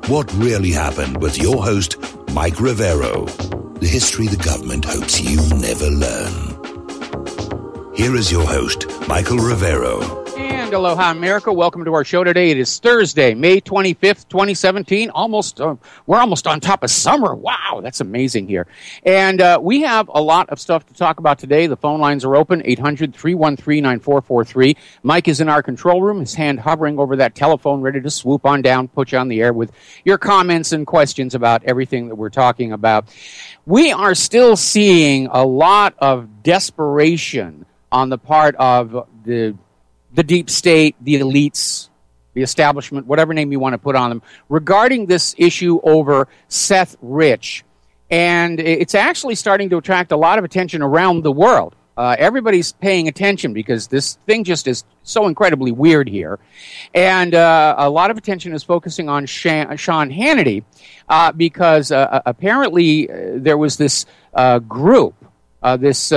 What Really Happened with your host, Mike Rivero. The history the government hopes you never learn. Here is your host, Michael Rivero. And aloha, America. Welcome to our show today. It is Thursday, May 25th, 2017. We're almost on top of summer. Wow, that's amazing here. And we have a lot of stuff to talk about today. The phone lines are open, 800-313-9443. Mike is in our control room, his hand hovering over that telephone, ready to swoop on down, put you on the air with your comments and questions about everything that we're talking about. We are still seeing a lot of desperation on the part of the deep state, the elites, the establishment, whatever name you want to put on them, regarding this issue over Seth Rich. And it's actually starting to attract a lot of attention around the world. Everybody's paying attention because this thing just is so incredibly weird here. And a lot of attention is focusing on Sean Hannity because apparently there was this group, this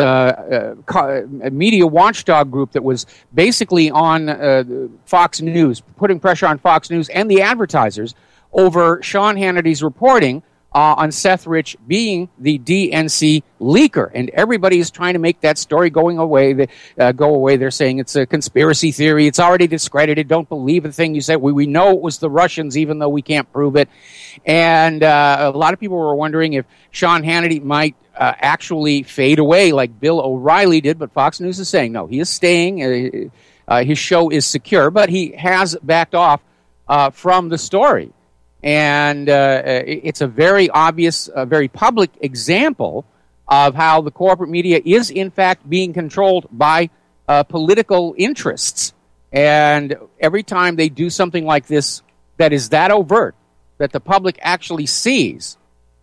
media watchdog group that was basically on Fox News, putting pressure on Fox News and the advertisers over Sean Hannity's reporting on Seth Rich being the DNC leaker. And everybody is trying to make that story go away. They're saying it's a conspiracy theory. It's already discredited. Don't believe the thing you said. We know it was the Russians, even though we can't prove it. And a lot of people were wondering if Sean Hannity might actually fade away like Bill O'Reilly did, but Fox News is saying no, he is staying. His show is secure, but he has backed off from the story. And it's a very obvious, very public example of how the corporate media is, in fact, being controlled by political interests. And every time they do something like this that is that overt, that the public actually sees,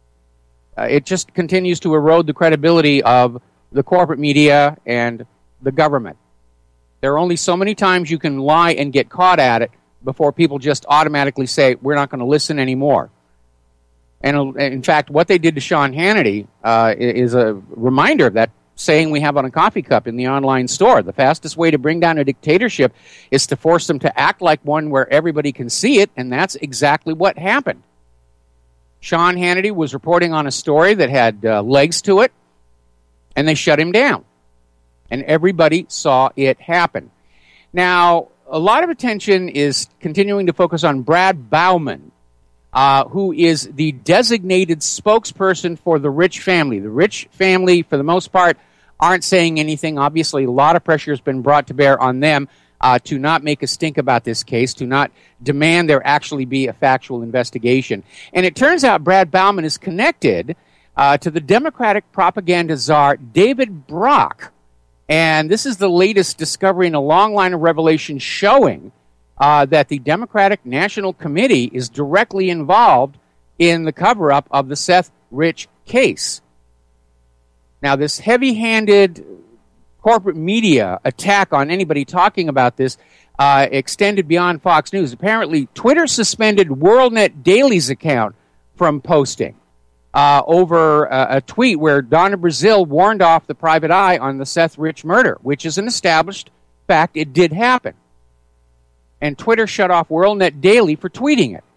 it just continues to erode the credibility of the corporate media and the government. There are only so many times you can lie and get caught at it before people just automatically say, we're not going to listen anymore. And in fact, what they did to Sean Hannity is a reminder of that saying we have on a coffee cup in the online store. The fastest way to bring down a dictatorship is to force them to act like one where everybody can see it, and that's exactly what happened. Sean Hannity was reporting on a story that had legs to it, and they shut him down. And everybody saw it happen. Now, a lot of attention is continuing to focus on Brad Bauman, who is the designated spokesperson for the Rich family. The Rich family, for the most part, aren't saying anything. Obviously, a lot of pressure has been brought to bear on them to not make a stink about this case, to not demand there actually be a factual investigation. And it turns out Brad Bauman is connected to the Democratic propaganda czar, David Brock. And this is the latest discovery in a long line of revelations showing that the Democratic National Committee is directly involved in the cover-up of the Seth Rich case. Now, this heavy-handed corporate media attack on anybody talking about this extended beyond Fox News. Apparently, Twitter suspended WorldNet Daily's account from posting over a tweet where Donna Brazile warned off the private eye on the Seth Rich murder, which is an established fact. It did happen. And Twitter shut off WorldNet Daily for tweeting it.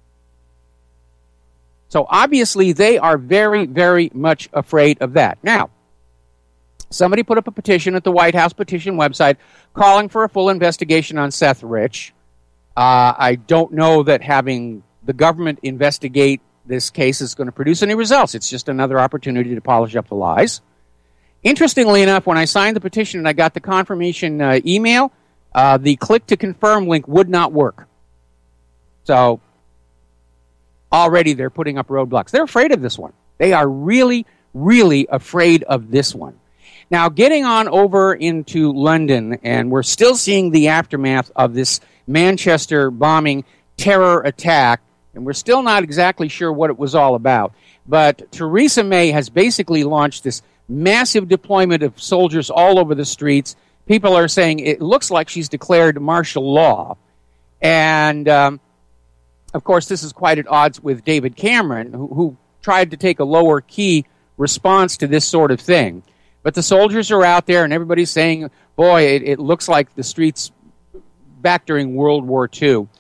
So obviously they are very, very much afraid of that. Now, somebody put up a petition at the White House petition website calling for a full investigation on Seth Rich. I don't know that having the government investigate this case is going to produce any results. It's just another opportunity to polish up the lies. Interestingly enough, when I signed the petition and I got the confirmation email, the click to confirm link would not work. So already they're putting up roadblocks. They're afraid of this one. They are really, really afraid of this one. Now, getting on over into London, and we're still seeing the aftermath of this Manchester bombing terror attack, and we're still not exactly sure what it was all about. But Theresa May has basically launched this massive deployment of soldiers all over the streets. People are saying it looks like she's declared martial law. And, of course, this is quite at odds with David Cameron, who tried to take a lower-key response to this sort of thing. But the soldiers are out there, and everybody's saying, boy, it looks like the streets back during World War II.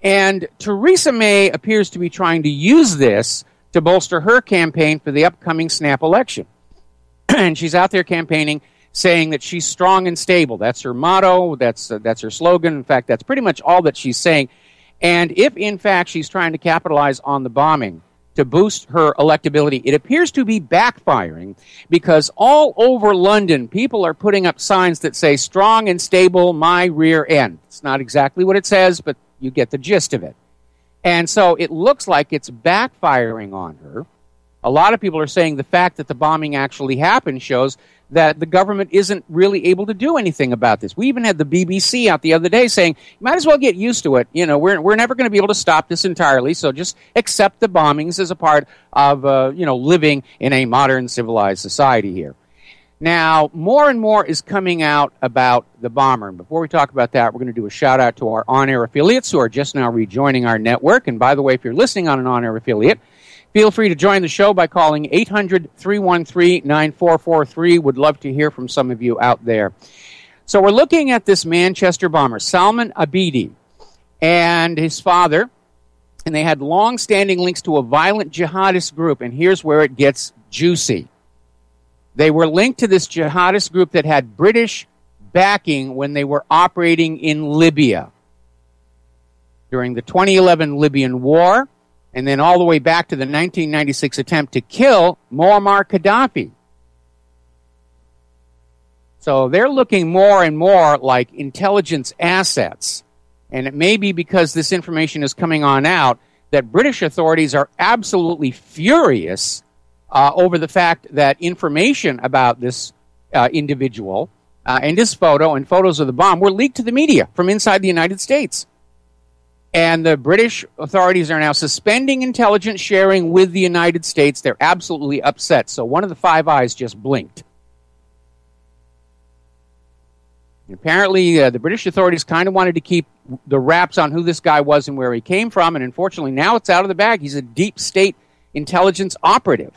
And Theresa May appears to be trying to use this to bolster her campaign for the upcoming snap election. And she's out there campaigning, saying that she's strong and stable. That's her motto. That's her slogan. In fact, that's pretty much all that she's saying. And if, in fact, she's trying to capitalize on the bombing to boost her electability, it appears to be backfiring, because all over London, people are putting up signs that say, "Strong and stable, my rear end." It's not exactly what it says, but you get the gist of it. And so it looks like it's backfiring on her. A lot of people are saying the fact that the bombing actually happened shows that the government isn't really able to do anything about this. We even had the BBC out the other day saying, you might as well get used to it. You know, we're never going to be able to stop this entirely, so just accept the bombings as a part of, living in a modern civilized society here. Now, more and more is coming out about the bomber. And before we talk about that, we're going to do a shout-out to our on-air affiliates who are just now rejoining our network. And by the way, if you're listening on an on-air affiliate, feel free to join the show by calling 800-313-9443. Would love to hear from some of you out there. So we're looking at this Manchester bomber, Salman Abedi, and his father, and they had long-standing links to a violent jihadist group, and here's where it gets juicy. They were linked to this jihadist group that had British backing when they were operating in Libya during the 2011 Libyan War, and then all the way back to the 1996 attempt to kill Muammar Gaddafi. So they're looking more and more like intelligence assets. And it may be because this information is coming on out that British authorities are absolutely furious over the fact that information about this individual and his photo and photos of the bomb were leaked to the media from inside the United States. And the British authorities are now suspending intelligence sharing with the United States. They're absolutely upset. So one of the Five Eyes just blinked. And apparently, the British authorities kind of wanted to keep the wraps on who this guy was and where he came from. And unfortunately, now it's out of the bag. He's a deep state intelligence operative.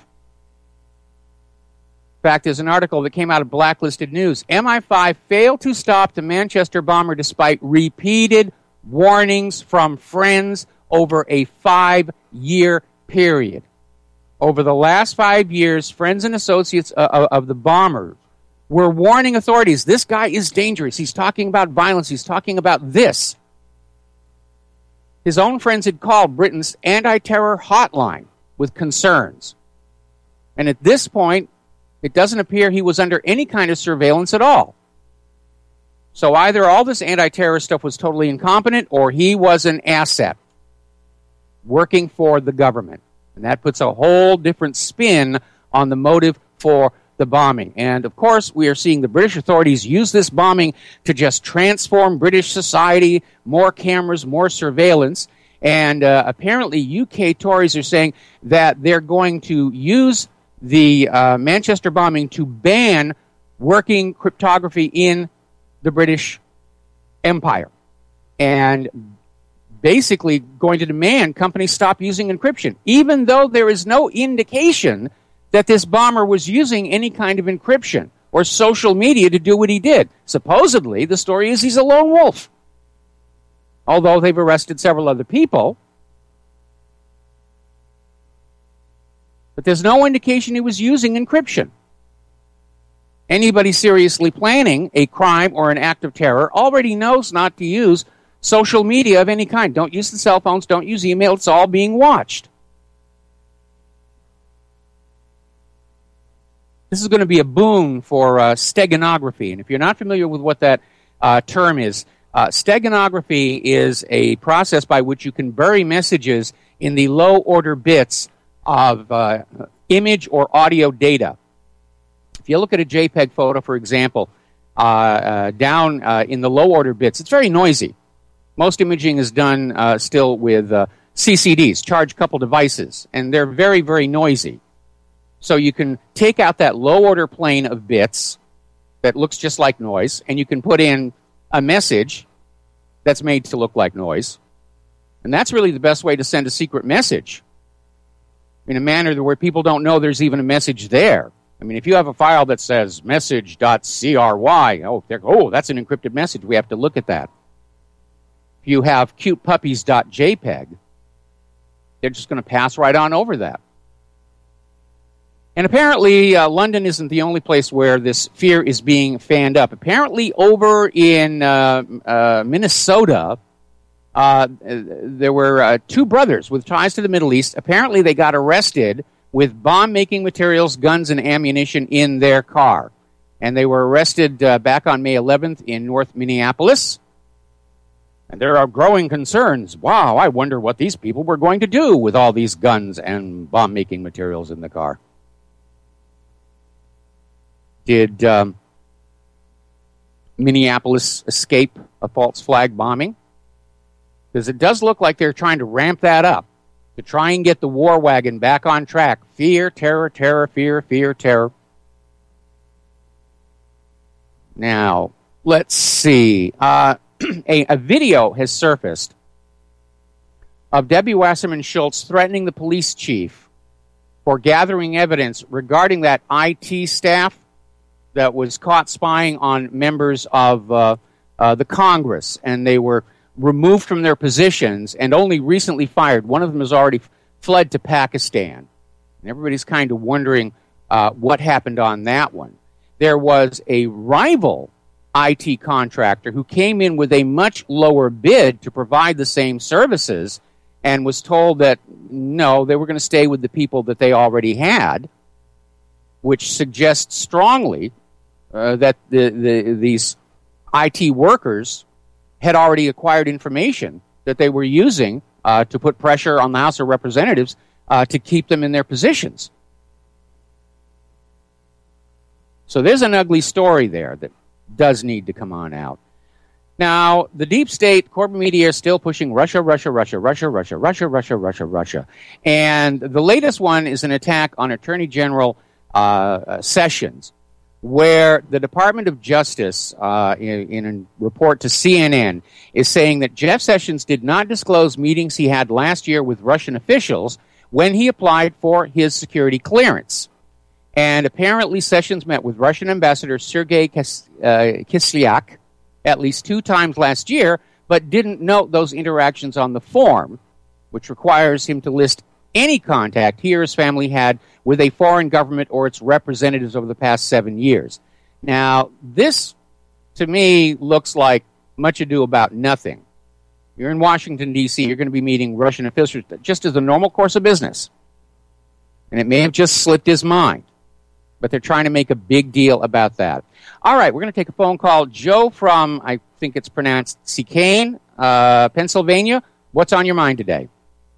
In fact, there's an article that came out of Blacklisted News. MI5 failed to stop the Manchester bomber despite repeated warnings from friends over a 5-year period. Over the last 5 years, friends and associates of the bomber were warning authorities, this guy is dangerous. He's talking about violence. He's talking about this. His own friends had called Britain's anti-terror hotline with concerns. And at this point, it doesn't appear he was under any kind of surveillance at all. So either all this anti-terror stuff was totally incompetent, or he was an asset working for the government. And that puts a whole different spin on the motive for the bombing. And, of course, we are seeing the British authorities use this bombing to just transform British society, more cameras, more surveillance. And apparently UK Tories are saying that they're going to use the Manchester bombing to ban working cryptography in the British Empire, and basically going to demand companies stop using encryption, even though there is no indication that this bomber was using any kind of encryption or social media to do what he did. Supposedly, the story is he's a lone wolf, although they've arrested several other people. But there's no indication he was using encryption. Anybody seriously planning a crime or an act of terror already knows not to use social media of any kind. Don't use the cell phones. Don't use email. It's all being watched. This is going to be a boon for steganography. And if you're not familiar with what that term is, steganography is a process by which you can bury messages in the low-order bits of image or audio data. If you look at a JPEG photo, for example, down in the low-order bits, it's very noisy. Most imaging is done still with CCDs, charge-coupled devices, and they're very, very noisy. So you can take out that low-order plane of bits that looks just like noise, and you can put in a message that's made to look like noise. And that's really the best way to send a secret message in a manner where people don't know there's even a message there. I mean, if you have a file that says message.cry, that's an encrypted message. We have to look at that. if you have cutepuppies.jpg, they're just going to pass right on over that. And apparently, London isn't the only place where this fear is being fanned up. Apparently, over in Minnesota, there were two brothers with ties to the Middle East. Apparently, they got arrested with bomb-making materials, guns, and ammunition in their car. And they were arrested back on May 11th in North Minneapolis. And there are growing concerns. Wow, I wonder what these people were going to do with all these guns and bomb-making materials in the car. Did Minneapolis escape a false flag bombing? Because it does look like they're trying to ramp that up to try and get the war wagon back on track. Fear, terror, terror, fear, fear, terror. Now, let's see. A video has surfaced of Debbie Wasserman Schultz threatening the police chief for gathering evidence regarding that IT staff that was caught spying on members of the Congress, and they were removed from their positions and only recently fired. One of them has already fled to Pakistan. And everybody's kind of wondering what happened on that one. There was a rival IT contractor who came in with a much lower bid to provide the same services and was told that, no, they were going to stay with the people that they already had, which suggests strongly that these IT workers had already acquired information that they were using to put pressure on the House of Representatives to keep them in their positions. So there's an ugly story there that does need to come on out. Now, the deep state, corporate media are still pushing Russia, Russia, Russia, Russia, Russia, Russia, Russia, Russia, Russia. And the latest one is an attack on Attorney General Sessions, where the Department of Justice, in a report to CNN, is saying that Jeff Sessions did not disclose meetings he had last year with Russian officials when he applied for his security clearance. And apparently Sessions met with Russian Ambassador Sergei Kislyak at least 2 times last year, but didn't note those interactions on the form, which requires him to list any contact he or his family had with a foreign government or its representatives over the past 7 years. Now, this, to me, looks like much ado about nothing. You're in Washington, D.C., you're going to be meeting Russian officials just as a normal course of business. And it may have just slipped his mind. But they're trying to make a big deal about that. All right, we're going to take a phone call. Joe from, I think it's pronounced Chicane, Pennsylvania. What's on your mind today?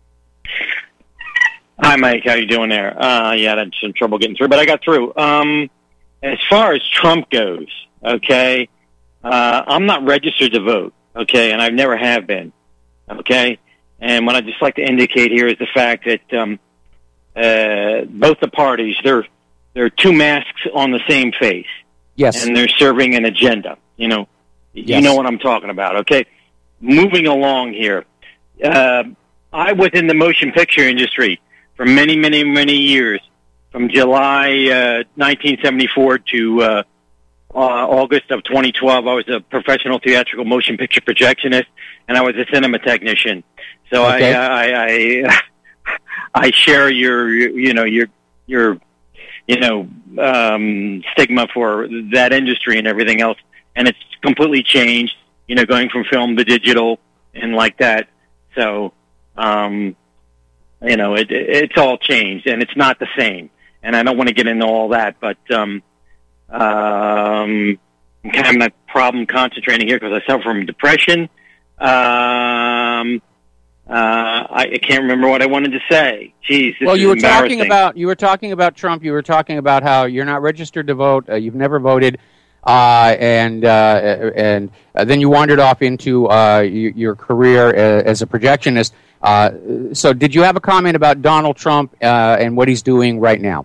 Hi, Mike. How you doing there? I had some trouble getting through, but I got through. As far as Trump goes, okay, I'm not registered to vote, okay, and I never have been, okay? And what I'd just like to indicate here is the fact that both the parties, they're two masks on the same face. Yes. And they're serving an agenda. You know what I'm talking about, okay? Moving along here. I was in the motion picture industry for many, many, many years, from July 1974 to August of 2012. I was a professional theatrical motion picture projectionist, and I was a cinema technician. So okay. I share your stigma for that industry and everything else, and it's completely changed. Going from film to digital and like that. So. It's all changed, and it's not the same. And I don't want to get into all that, but I'm kind of not problem concentrating here because I suffer from depression. I can't remember what I wanted to say. Jeez, well, you were talking about Trump. You were talking about how you're not registered to vote. You've never voted, and then you wandered off into your career as a projectionist. So did you have a comment about Donald Trump and what he's doing right now?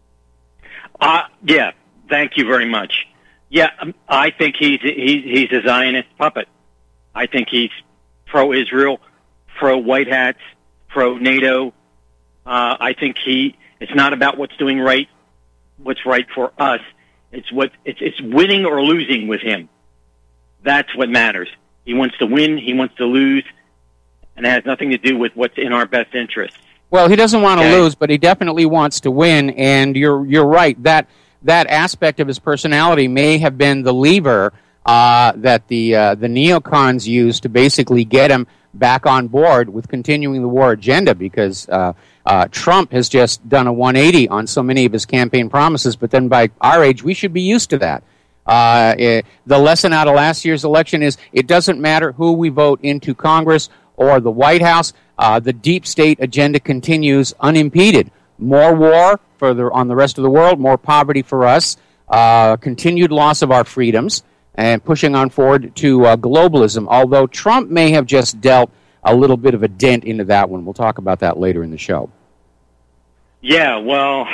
Yeah, thank you very much. Yeah, I think he's a Zionist puppet. I think he's pro-Israel, pro-White Hats, pro-NATO. I think it's not about what's right for us. It's winning or losing with him. That's what matters. He wants to win. He wants to lose. And it has nothing to do with what's in our best interest. Well, he doesn't want to lose, but he definitely wants to win. And you're right. That aspect of his personality may have been the lever that the neocons used to basically get him back on board with continuing the war agenda, because Trump has just done a 180 on so many of his campaign promises. But then by our age, we should be used to that. The lesson out of last year's election is it doesn't matter who we vote into Congress or the White House. The deep state agenda continues unimpeded. More war on the rest of the world, more poverty for us, continued loss of our freedoms, and pushing on forward to globalism, although Trump may have just dealt a little bit of a dent into that one. We'll talk about that later in the show. Yeah, well,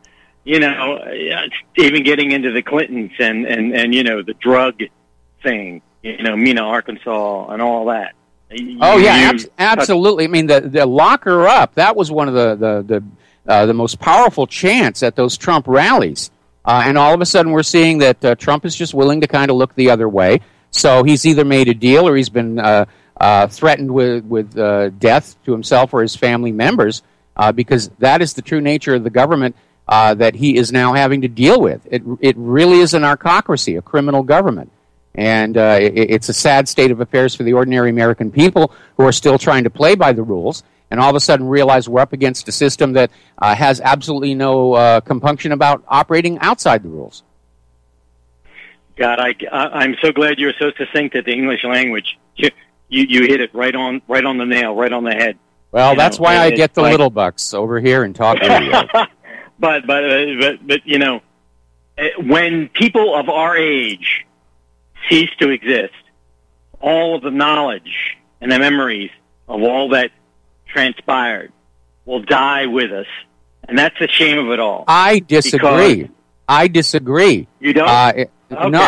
even getting into the Clintons and the drug thing, Mena, Arkansas, and all that. Absolutely. I mean, the lock her up, that was one of the most powerful chants at those Trump rallies. And all of a sudden we're seeing that Trump is just willing to kind of look the other way. So he's either made a deal or he's been threatened with death to himself or his family members, because that is the true nature of the government that he is now having to deal with. It really is an aristocracy, a criminal government. And it's a sad state of affairs for the ordinary American people who are still trying to play by the rules, and all of a sudden realize we're up against a system that has absolutely no compunction about operating outside the rules. God, I'm so glad you're so succinct at the English language. You hit it right on the nail, right on the head. Well, that's why I get the little bucks over here and talk radio. But when people of our age cease to exist, all of the knowledge and the memories of all that transpired will die with us, and that's the shame of it all. I disagree. You don't? No,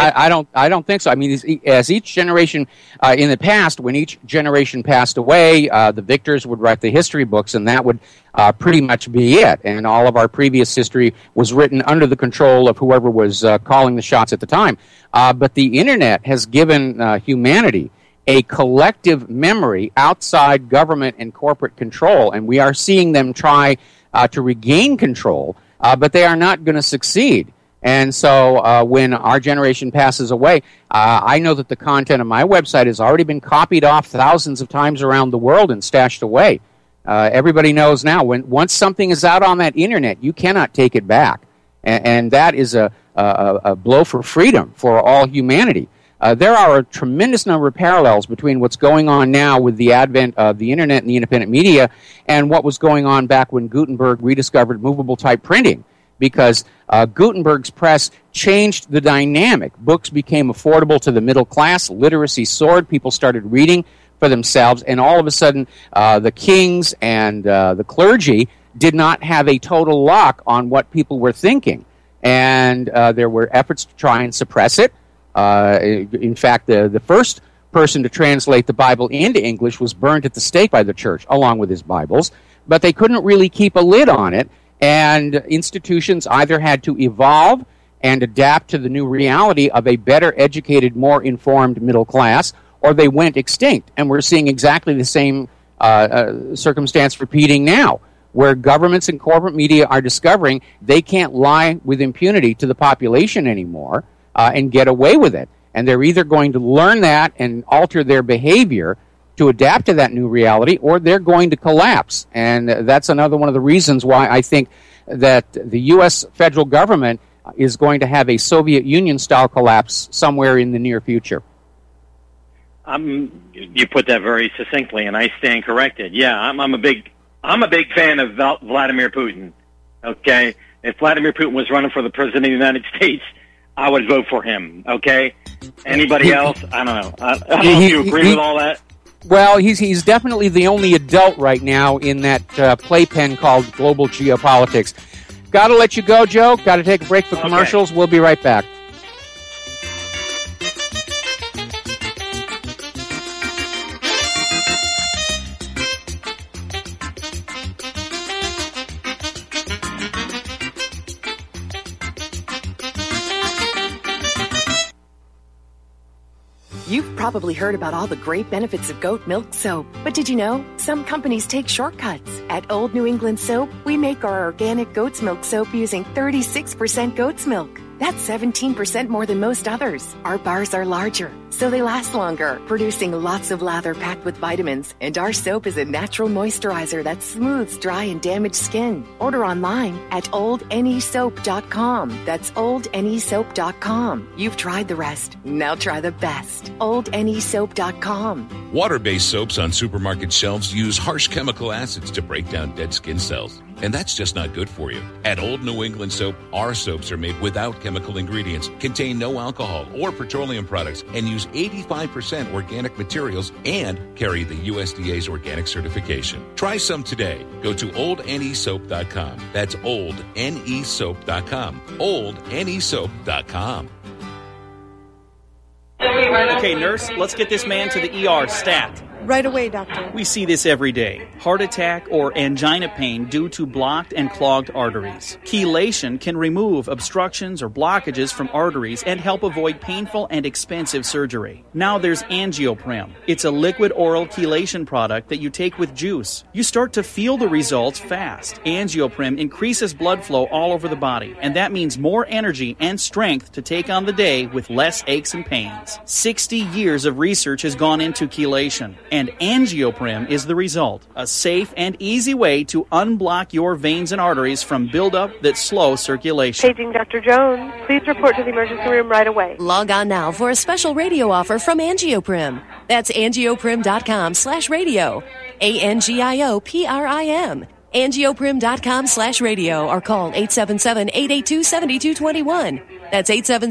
I don't think so. I mean, as each generation in the past, when each generation passed away, the victors would write the history books, and that would pretty much be it. And all of our previous history was written under the control of whoever was calling the shots at the time. But the Internet has given humanity a collective memory outside government and corporate control, and we are seeing them try to regain control, but they are not going to succeed. And so when our generation passes away, I know that the content of my website has already been copied off thousands of times around the world and stashed away. Everybody knows now, once something is out on that Internet, you cannot take it back. And that is a blow for freedom for all humanity. There are a tremendous number of parallels between what's going on now with the advent of the Internet and the independent media and what was going on back when Gutenberg rediscovered movable type printing. Because Gutenberg's press changed the dynamic. Books became affordable to the middle class. Literacy soared. People started reading for themselves. And all of a sudden, the kings and the clergy did not have a total lock on what people were thinking. And there were efforts to try and suppress it. In fact, the first person to translate the Bible into English was burned at the stake by the church, along with his Bibles. But they couldn't really keep a lid on it. And institutions either had to evolve and adapt to the new reality of a better educated, more informed middle class, or they went extinct. And we're seeing exactly the same circumstance repeating now, where governments and corporate media are discovering they can't lie with impunity to the population anymore and get away with it. And they're either going to learn that and alter their behavior to adapt to that new reality, or they're going to collapse. And that's another one of the reasons why I think that the U.S. federal government is going to have a Soviet Union-style collapse somewhere in the near future. You put that very succinctly, and I stand corrected. Yeah, I'm a big fan of Vladimir Putin. Okay, if Vladimir Putin was running for the president of the United States, I would vote for him. Okay, anybody else? I don't know. I don't know if you agree with all that. Well, he's definitely the only adult right now in that playpen called global geopolitics. Got to let you go, Joe. Got to take a break for commercials. Okay. We'll be right back. You've probably heard about all the great benefits of goat milk soap, but did you know some companies take shortcuts? At Old New England Soap, we make our organic goat's milk soap using 36% goat's milk. That's 17% more than most others. Our bars are larger, so they last longer, producing lots of lather packed with vitamins. And our soap is a natural moisturizer that smooths dry and damaged skin. Order online at oldnesoap.com. That's oldnesoap.com. You've tried the rest. Now try the best. oldnesoap.com. Water-based soaps on supermarket shelves use harsh chemical acids to break down dead skin cells. And that's just not good for you. At Old New England Soap, our soaps are made without chemical ingredients, contain no alcohol or petroleum products, and use 85% organic materials and carry the USDA's organic certification. Try some today. Go to oldnesoap.com. That's oldnesoap.com. oldnesoap.com. Okay, nurse, let's get this man to the ER stat. Right away, doctor. We see this every day. Heart attack or angina pain due to blocked and clogged arteries. Chelation can remove obstructions or blockages from arteries and help avoid painful and expensive surgery. Now there's Angioprim. It's a liquid oral chelation product that you take with juice. You start to feel the results fast. Angioprim increases blood flow all over the body, and that means more energy and strength to take on the day with less aches and pains. 60 years of research has gone into chelation, and Angioprim is the result. A safe and easy way to unblock your veins and arteries from buildup that slow circulation. Paging Dr. Jones. Please report to the emergency room right away. Log on now for a special radio offer from Angioprim. That's angioprim.com/radio. ANGIOPRIM. Angioprim.com/radio or call 877-882-7221. That's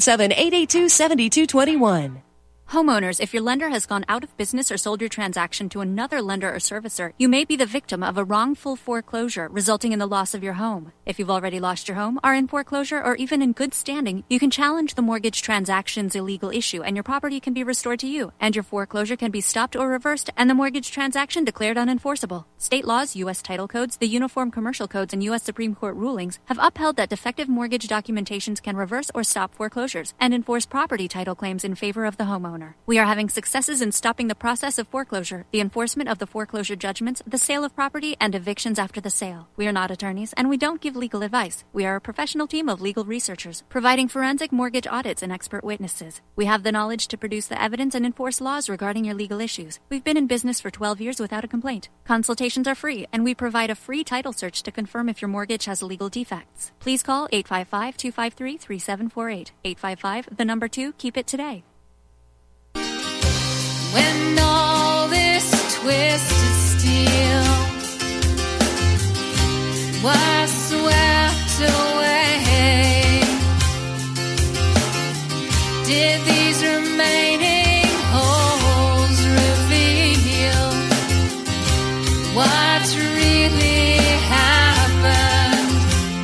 877-882-7221. Homeowners, if your lender has gone out of business or sold your transaction to another lender or servicer, you may be the victim of a wrongful foreclosure resulting in the loss of your home. If you've already lost your home, are in foreclosure, or even in good standing, you can challenge the mortgage transaction's illegal issue and your property can be restored to you, and your foreclosure can be stopped or reversed and the mortgage transaction declared unenforceable. State laws, U.S. title codes, the Uniform Commercial Codes, and U.S. Supreme Court rulings have upheld that defective mortgage documentations can reverse or stop foreclosures and enforce property title claims in favor of the homeowner. We are having successes in stopping the process of foreclosure, the enforcement of the foreclosure judgments, the sale of property, and evictions after the sale. We are not attorneys, and we don't give legal advice. We are a professional team of legal researchers, providing forensic mortgage audits and expert witnesses. We have the knowledge to produce the evidence and enforce laws regarding your legal issues. We've been in business for 12 years without a complaint. Consultations are free, and we provide a free title search to confirm if your mortgage has legal defects. Please call 855-253-3748. 855, 2, keep it today. When all this twisted steel was swept away, did these remaining holes reveal what really happened?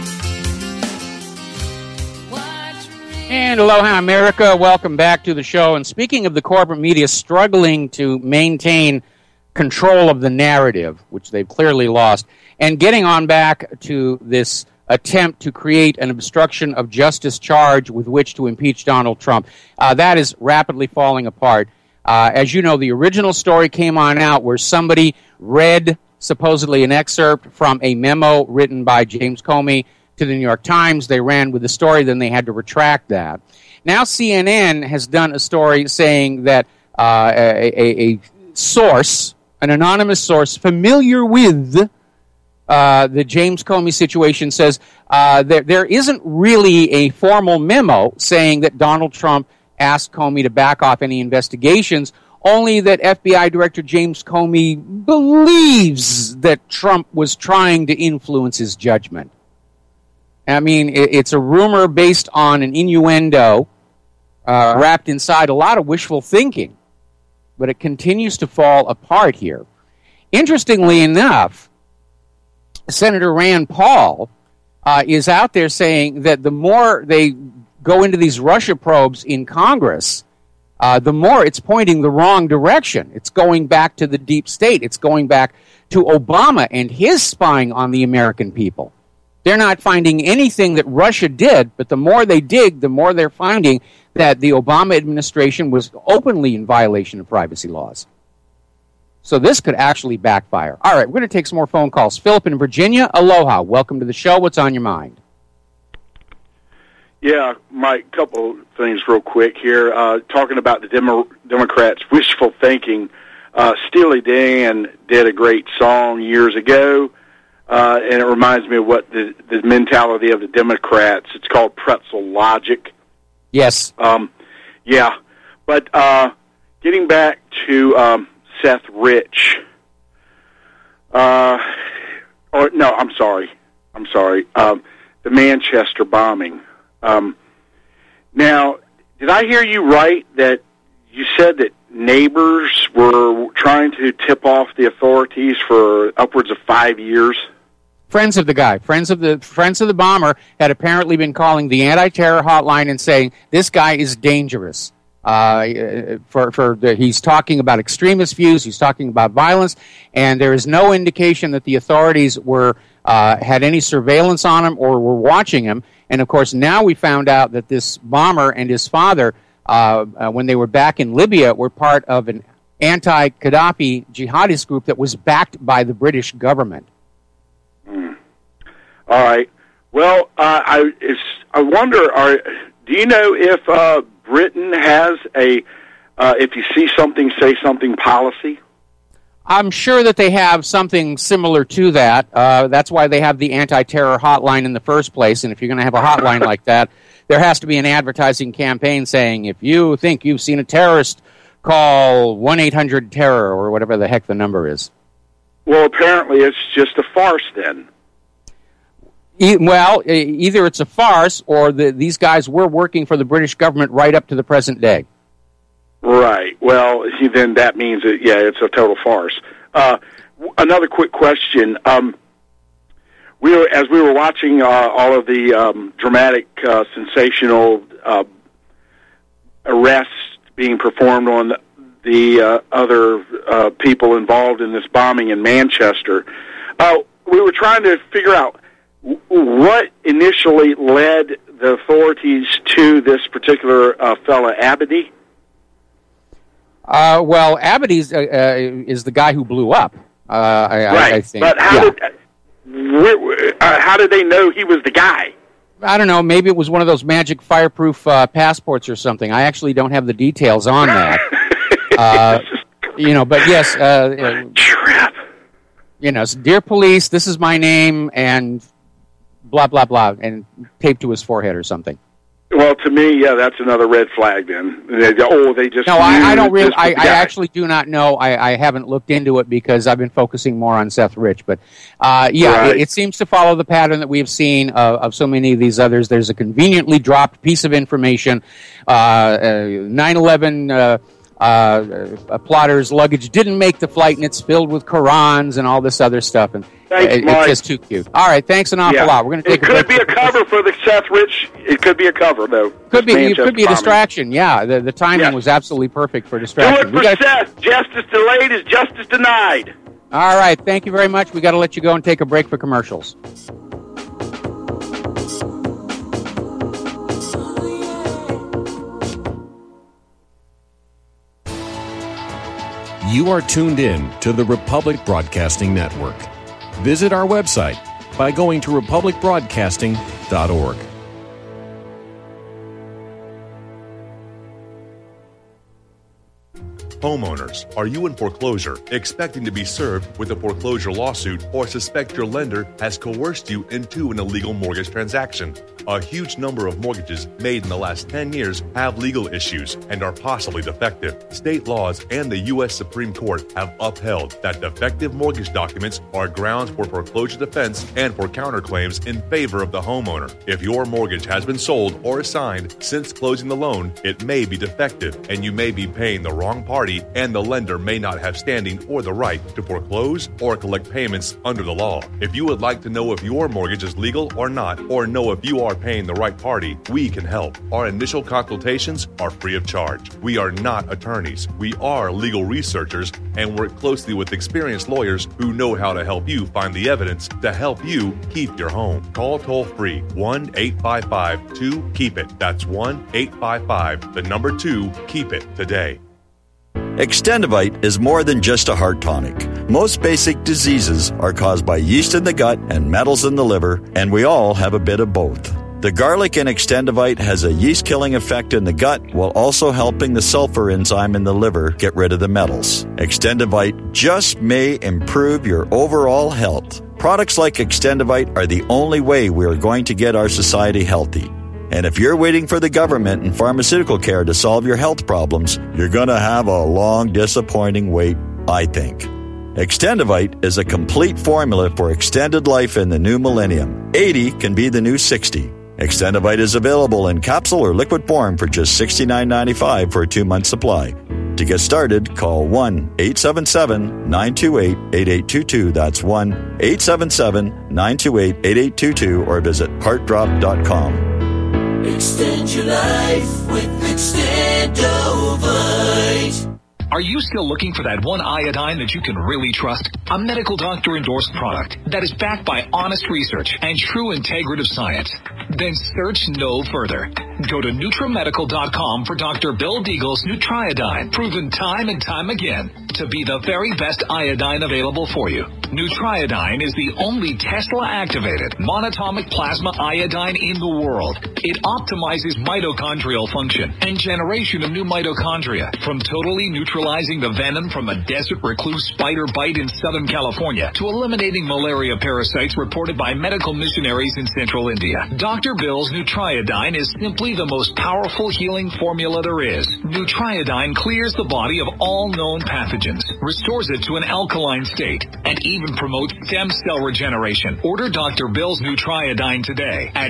And aloha, America. Welcome back to the show. And speaking of the corporate media struggling to maintain control of the narrative, which they've clearly lost, and getting on back to this attempt to create an obstruction of justice charge with which to impeach Donald Trump, that is rapidly falling apart. As you know, the original story came on out where somebody read supposedly an excerpt from a memo written by James Comey to the New York Times. They ran with the story, then they had to retract that. Now CNN has done a story saying that a source, an anonymous source familiar with the James Comey situation, says there isn't really a formal memo saying that Donald Trump asked Comey to back off any investigations, only that FBI Director James Comey believes that Trump was trying to influence his judgment. I mean, it's a rumor based on an innuendo wrapped inside a lot of wishful thinking, but it continues to fall apart here. Interestingly enough, Senator Rand Paul is out there saying that the more they go into these Russia probes in Congress, the more it's pointing the wrong direction. It's going back to the deep state. It's going back to Obama and his spying on the American people. They're not finding anything that Russia did, but the more they dig, the more they're finding that the Obama administration was openly in violation of privacy laws. So this could actually backfire. All right, we're going to take some more phone calls. Philip in Virginia, aloha. Welcome to the show. What's on your mind? Yeah, Mike, couple things real quick here. Talking about the Democrats' wishful thinking, Steely Dan did a great song years ago, and it reminds me of what the mentality of the Democrats. It's called pretzel logic. Yes. Yeah, but getting back to Seth Rich, I'm sorry, the Manchester bombing. Now, did I hear you right that you said that neighbors were trying to tip off the authorities for upwards of 5 years? Friends of the guy, friends of the bomber had apparently been calling the anti-terror hotline and saying this guy is dangerous. He's talking about extremist views, he's talking about violence, and there is no indication that the authorities were had any surveillance on him or were watching him. And of course, now we found out that this bomber and his father, when they were back in Libya, were part of an anti-Gaddafi jihadist group that was backed by the British government. All right. Well, I wonder, do you know if Britain has a if you see something, say something policy? I'm sure that they have something similar to that. That's why they have the anti-terror hotline in the first place. And if you're going to have a hotline like that, there has to be an advertising campaign saying, if you think you've seen a terrorist, call 1-800-TERROR or whatever the heck the number is. Well, apparently it's just a farce then. Either it's a farce or these guys were working for the British government right up to the present day. Right. Well, then that means that, it's a total farce. Another quick question. As we were watching all of the dramatic, sensational arrests being performed on the other people involved in this bombing in Manchester, we were trying to figure out what initially led the authorities to this particular fella, Abadi. Abadi is the guy who blew up. I think. But how did they know he was the guy? I don't know. Maybe it was one of those magic fireproof passports or something. I actually don't have the details on that. But yes. Trip. Dear police, this is my name, and blah, blah, blah, and taped to his forehead or something. Well, to me, that's another red flag then. They just... No, I don't really... I actually do not know. I haven't looked into it because I've been focusing more on Seth Rich. But, right. It seems to follow the pattern that we have seen of so many of these others. There's a conveniently dropped piece of information. 9/11... plotter's luggage didn't make the flight, and it's filled with Qurans and all this other stuff, and it's just too cute. All right, thanks an awful lot. We're going to take a break. It could be a cover for the Seth Rich. It could be a cover, though. It could be a distraction. Yeah, the timing was absolutely perfect for distraction. Do it for Seth. Justice delayed is justice denied. All right, thank you very much. We got to let you go and take a break for commercials. You are tuned in to the Republic Broadcasting Network. Visit our website by going to republicbroadcasting.org. Homeowners, are you in foreclosure, expecting to be served with a foreclosure lawsuit, or suspect your lender has coerced you into an illegal mortgage transaction? A huge number of mortgages made in the last 10 years have legal issues and are possibly defective. State laws and the U.S. Supreme Court have upheld that defective mortgage documents are grounds for foreclosure defense and for counterclaims in favor of the homeowner. If your mortgage has been sold or assigned since closing the loan, it may be defective and you may be paying the wrong party, and the lender may not have standing or the right to foreclose or collect payments under the law. If you would like to know if your mortgage is legal or not, or know if you are paying the right party, we can help. Our initial consultations are free of charge. We are not attorneys. We are legal researchers and work closely with experienced lawyers who know how to help you find the evidence to help you keep your home. Call toll-free 1-855-2-KEEP-IT. That's 1-855-2-KEEP-IT today. Extendivite is more than just a heart tonic. Most basic diseases are caused by yeast in the gut and metals in the liver, and we all have a bit of both. The garlic in Extendivite has a yeast-killing effect in the gut while also helping the sulfur enzyme in the liver get rid of the metals. Extendivite just may improve your overall health. Products like Extendivite are the only way we are going to get our society healthy. And if you're waiting for the government and pharmaceutical care to solve your health problems, you're going to have a long, disappointing wait, I think. Extendivite is a complete formula for extended life in the new millennium. 80 can be the new 60. Extendivite is available in capsule or liquid form for just $69.95 for a 2-month supply. To get started, call 1-877-928-8822. That's 1-877-928-8822 or visit heartdrop.com. Extend your life with Extendovite. Are you still looking for that one iodine that you can really trust? A medical doctor endorsed product that is backed by honest research and true integrative science? Then search no further. Go to NutriMedical.com for Dr. Bill Deagle's Nutriodine, proven time and time again to be the very best iodine available for you. Nutriodine is the only Tesla-activated monatomic plasma iodine in the world. It optimizes mitochondrial function and generation of new mitochondria, from totally neutralizing the venom from a desert recluse spider bite in Southern California to eliminating malaria parasites reported by medical missionaries in Central India. Dr. Bill's Nutriodine is simply the most powerful healing formula there is. Nutriodine clears the body of all known pathogens, restores it to an alkaline state, and even promotes stem cell regeneration. Order Dr. Bill's Nutriodine today at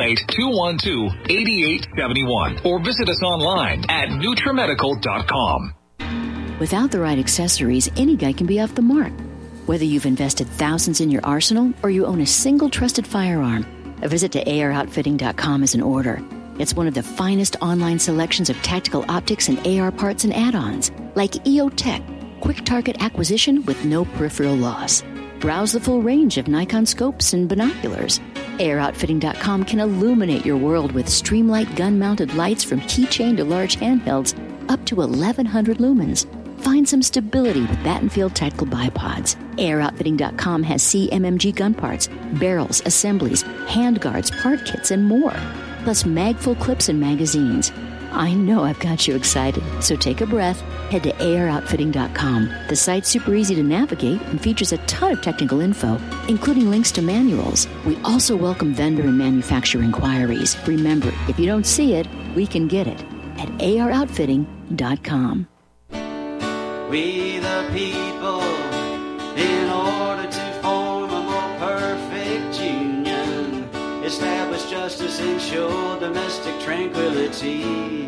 888-212-8871 or visit us online at NutriMedical.com. Without the right accessories, any guy can be off the mark. Whether you've invested thousands in your arsenal or you own a single trusted firearm, a visit to AROutfitting.com is in order. It's one of the finest online selections of tactical optics and AR parts and add-ons, like EOTech, quick target acquisition with no peripheral loss. Browse the full range of Nikon scopes and binoculars. AROutfitting.com can illuminate your world with Streamlight gun-mounted lights from keychain to large handhelds up to 1,100 lumens. Find some stability with Battenfield tactical bipods. AirOutfitting.com has CMMG gun parts, barrels, assemblies, handguards, part kits, and more. Plus mag-full clips and magazines. I know I've got you excited, so take a breath. Head to AirOutfitting.com. The site's super easy to navigate and features a ton of technical info, including links to manuals. We also welcome vendor and manufacturer inquiries. Remember, if you don't see it, we can get it at AirOutfitting.com. We the people, in order to form a more perfect union, establish justice, ensure domestic tranquility,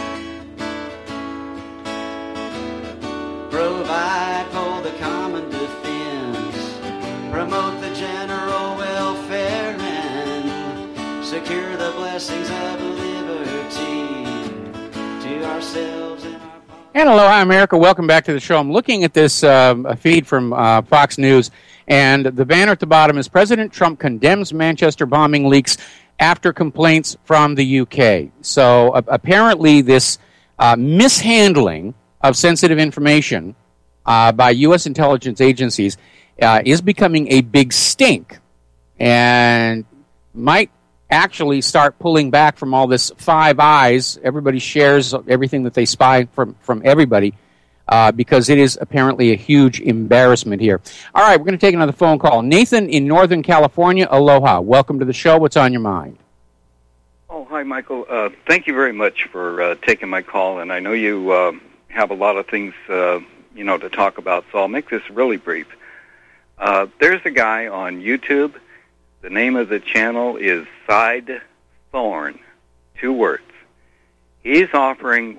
provide for the common defense, promote the general welfare, and secure the blessings of liberty to ourselves and And aloha, America. Welcome back to the show. I'm looking at this feed from Fox News, and the banner at the bottom is President Trump condemns Manchester bombing leaks after complaints from the UK. So apparently this mishandling of sensitive information by U.S. intelligence agencies is becoming a big stink and might actually start pulling back from all this Five Eyes. Everybody shares everything that they spy from everybody because it is apparently a huge embarrassment here. All right, we're going to take another phone call. Nathan in Northern California, aloha. Welcome to the show. What's on your mind? Oh, hi, Michael. Thank you very much for taking my call, and I know you have a lot of things to talk about, so I'll make this really brief. There's a guy on YouTube. The name of the channel is Side Thorn, 2 words. He's offering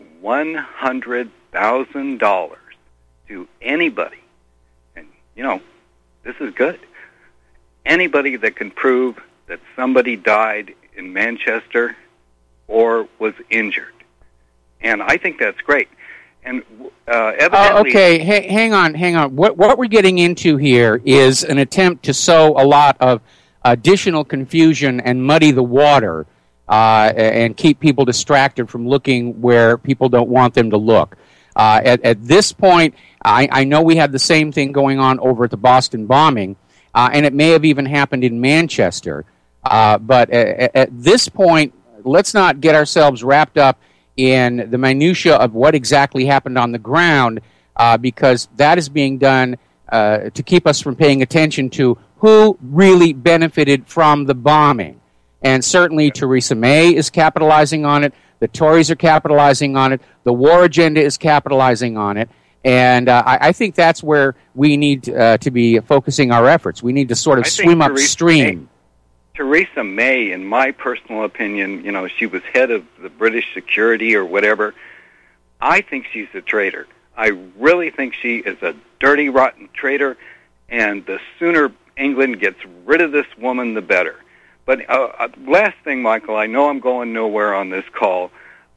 $100,000 to anybody, and, this is good, anybody that can prove that somebody died in Manchester or was injured. And I think that's great. And evidently... okay, hang on. What we're getting into here is an attempt to sow a lot of additional confusion and muddy the water and keep people distracted from looking where people don't want them to look. At this point, I know we had the same thing going on over at the Boston bombing, and it may have even happened in Manchester. But at this point, let's not get ourselves wrapped up in the minutia of what exactly happened on the ground, because that is being done to keep us from paying attention to who really benefited from the bombing. And certainly Theresa May is capitalizing on it. The Tories are capitalizing on it. The war agenda is capitalizing on it. And I think that's where we need to be focusing our efforts. We need to sort of swim upstream. Theresa May, in my personal opinion, she was head of the British security or whatever. I think she's a traitor. I really think she is a dirty, rotten traitor, and the sooner England gets rid of this woman, the better. But last thing, Michael, I know I'm going nowhere on this call.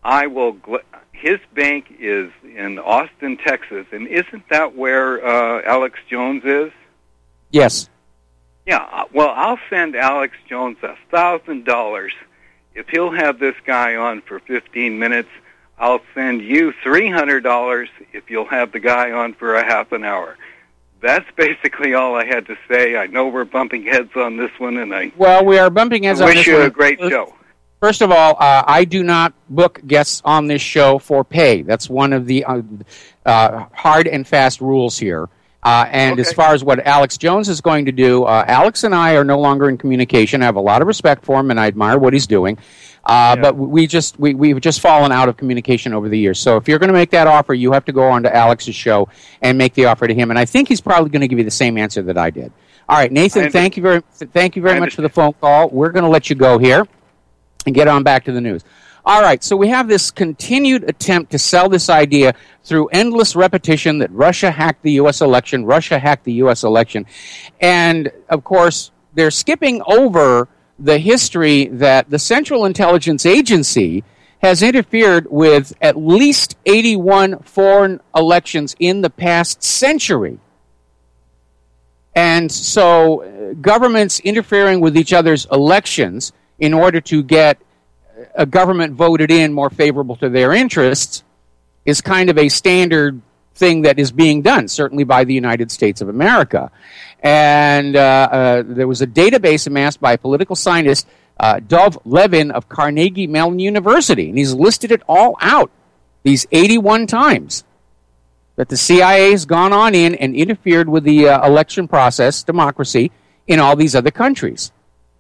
His bank is in Austin, Texas, and isn't that where Alex Jones is? Yes. Yeah, well, I'll send Alex Jones $1,000 if he'll have this guy on for 15 minutes. I'll send you $300 if you'll have the guy on for a half an hour. That's basically all I had to say. I know we're bumping heads on this one, and we are bumping heads on this one. Wish you a great show. First of all, I do not book guests on this show for pay. That's one of the hard and fast rules here. And as far as what Alex Jones is going to do, Alex and I are no longer in communication. I have a lot of respect for him, and I admire what he's doing. But we've just fallen out of communication over the years. So if you're going to make that offer, you have to go on to Alex's show and make the offer to him. And I think he's probably going to give you the same answer that I did. All right, Nathan, thank you very much for the phone call. We're going to let you go here and get on back to the news. All right, so we have this continued attempt to sell this idea through endless repetition that Russia hacked the U.S. election, And, of course, they're skipping over the history that the Central Intelligence Agency has interfered with at least 81 foreign elections in the past century. And so governments interfering with each other's elections in order to get a government voted in more favorable to their interests is kind of a standard thing that is being done, certainly by the United States of America. And there was a database amassed by political scientist Dov Levin of Carnegie Mellon University, and he's listed it all out, these 81 times that the CIA has gone on in and interfered with the election process, democracy, in all these other countries.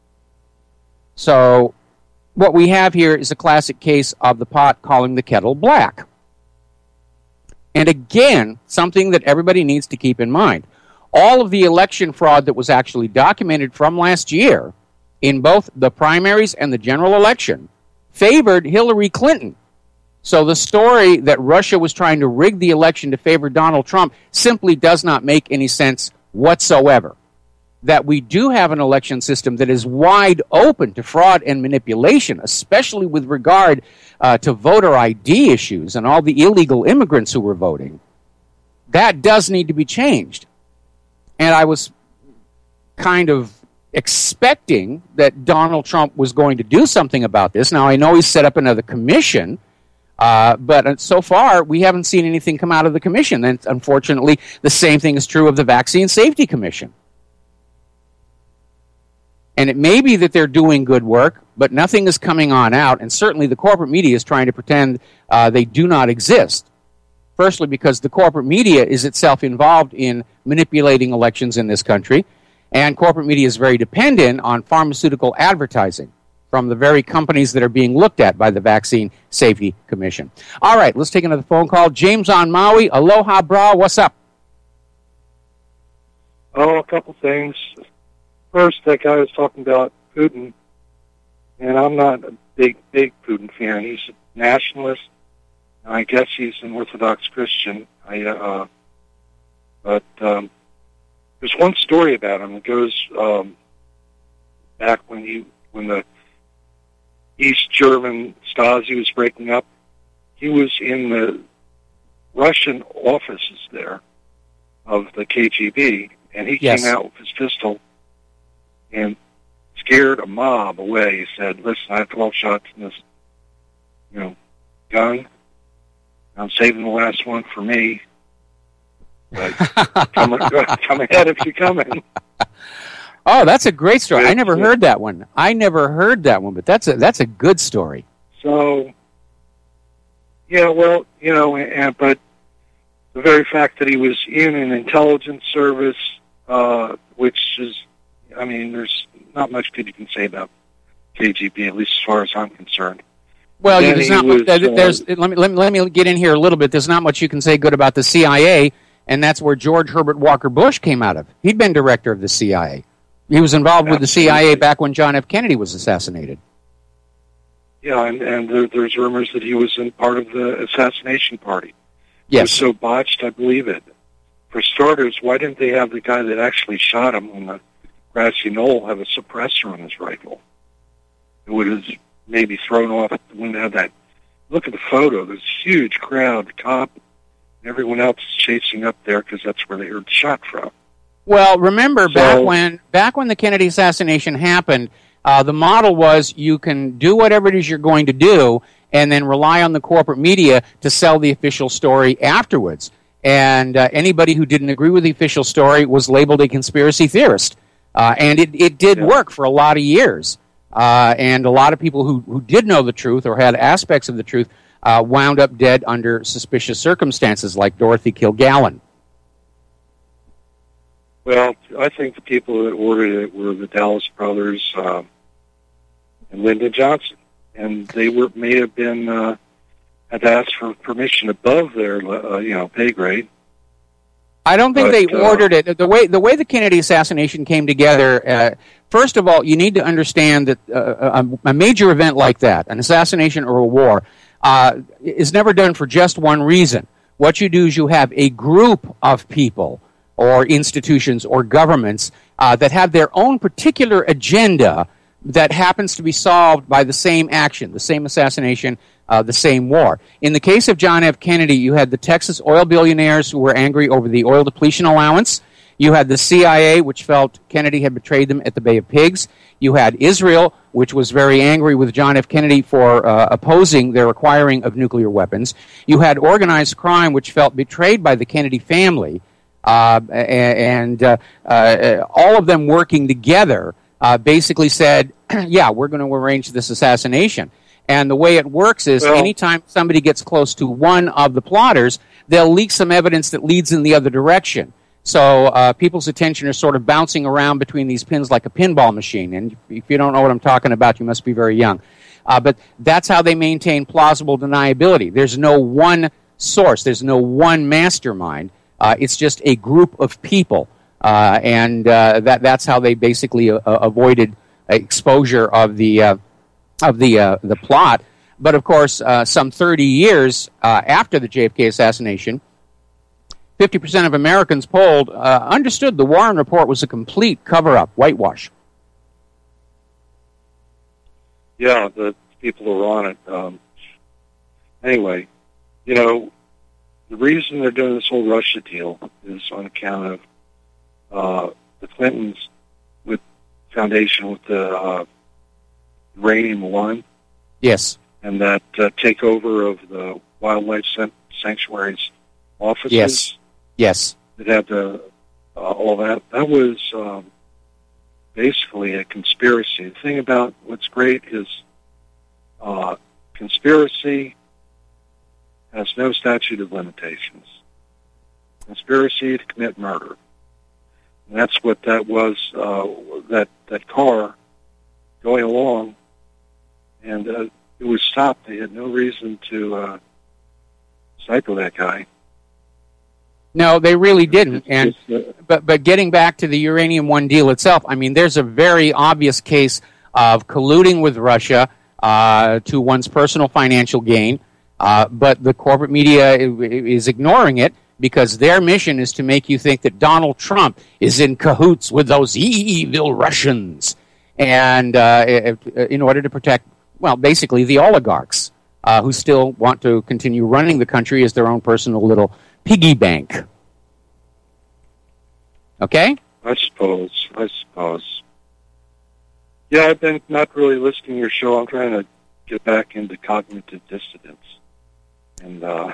So what we have here is a classic case of the pot calling the kettle black. And again, something that everybody needs to keep in mind. All of the election fraud that was actually documented from last year in both the primaries and the general election favored Hillary Clinton. So the story that Russia was trying to rig the election to favor Donald Trump simply does not make any sense whatsoever. That we do have an election system that is wide open to fraud and manipulation, especially with regard to voter ID issues and all the illegal immigrants who were voting, that does need to be changed. And I was kind of expecting that Donald Trump was going to do something about this. Now, I know he's set up another commission, but so far we haven't seen anything come out of the commission. And unfortunately, the same thing is true of the Vaccine Safety Commission. And it may be that they're doing good work, but nothing is coming on out, and certainly the corporate media is trying to pretend they do not exist. Firstly, because the corporate media is itself involved in manipulating elections in this country, and corporate media is very dependent on pharmaceutical advertising from the very companies that are being looked at by the Vaccine Safety Commission. All right, let's take another phone call. James on Maui. Aloha, brah. What's up? Oh, a couple things. First, that guy was talking about Putin, and I'm not a big Putin fan. He's a nationalist, and I guess he's an Orthodox Christian. But there's one story about him that goes back when the East German Stasi was breaking up. He was in the Russian offices there of the KGB, and he came out with his pistol and scared a mob away. He said, "Listen, I have 12 shots in this, gun. I'm saving the last one for me. But come ahead if you're coming." Oh, that's a great story. I never heard that one. But that's a good story. So, but the very fact that he was in an intelligence service, which is, there's not much good you can say about KGB, at least as far as I'm concerned. Well, let me get in here a little bit. There's not much you can say good about the CIA, and that's where George Herbert Walker Bush came out of. He'd been director of the CIA. He was involved with the CIA back when John F. Kennedy was assassinated. Yeah, and there's rumors that he was in part of the assassination party. Yes. It was so botched, I believe it. For starters, why didn't they have the guy that actually shot him on the grassy knoll have a suppressor on his rifle? It would have maybe thrown off the window. Have that. Look at the photo. There's a huge crowd, the cop, and everyone else is chasing up there because that's where they heard the shot from. Well, remember back when the Kennedy assassination happened, the model was you can do whatever it is you're going to do and then rely on the corporate media to sell the official story afterwards. And anybody who didn't agree with the official story was labeled a conspiracy theorist. And it did work for a lot of years. And a lot of people who did know the truth or had aspects of the truth wound up dead under suspicious circumstances, like Dorothy Kilgallen. Well, I think the people that ordered it were the Dallas brothers and Lyndon Johnson, and they may have been had asked for permission above their pay grade. I don't think they ordered it. The way the Kennedy assassination came together. First of all, you need to understand that a major event like that, an assassination or a war, is never done for just one reason. What you do is you have a group of people or institutions or governments that have their own particular agenda that happens to be solved by the same action, the same assassination, the same war. In the case of John F. Kennedy, you had the Texas oil billionaires who were angry over the oil depletion allowance. You had the CIA, which felt Kennedy had betrayed them at the Bay of Pigs. You had Israel, which was very angry with John F. Kennedy for opposing their acquiring of nuclear weapons. You had organized crime, which felt betrayed by the Kennedy family. And all of them working together basically said, yeah, we're going to arrange this assassination. And the way it works is anytime somebody gets close to one of the plotters, they'll leak some evidence that leads in the other direction. So people's attention is sort of bouncing around between these pins like a pinball machine. And if you don't know what I'm talking about, you must be very young. But that's how they maintain plausible deniability. There's no one source. There's no one mastermind. It's just a group of people. And that's how they basically avoided exposure of the plot. But of course, some 30 years after the JFK assassination, 50% of Americans polled understood the Warren Report was a complete cover-up, whitewash. Yeah, the people who are on it. Anyway, the reason they're doing this whole Russia deal is on account of the Clintons with foundation with the Uranium One. Yes. And that takeover of the wildlife sanctuaries offices. Yes. That had all that. That was basically a conspiracy. The thing about what's great is conspiracy has no statute of limitations. Conspiracy to commit murder. And that's what that was, that car going along, and it was stopped. They had no reason to sniper that guy. No, they really didn't. And but getting back to the Uranium One deal itself, I mean, there's a very obvious case of colluding with Russia to one's personal financial gain, but the corporate media is ignoring it because their mission is to make you think that Donald Trump is in cahoots with those evil Russians, and in order to protect well, basically the oligarchs who still want to continue running the country as their own personal little piggy bank. Okay? I suppose. Yeah, I've been not really listening to your show. I'm trying to get back into cognitive dissonance. And, because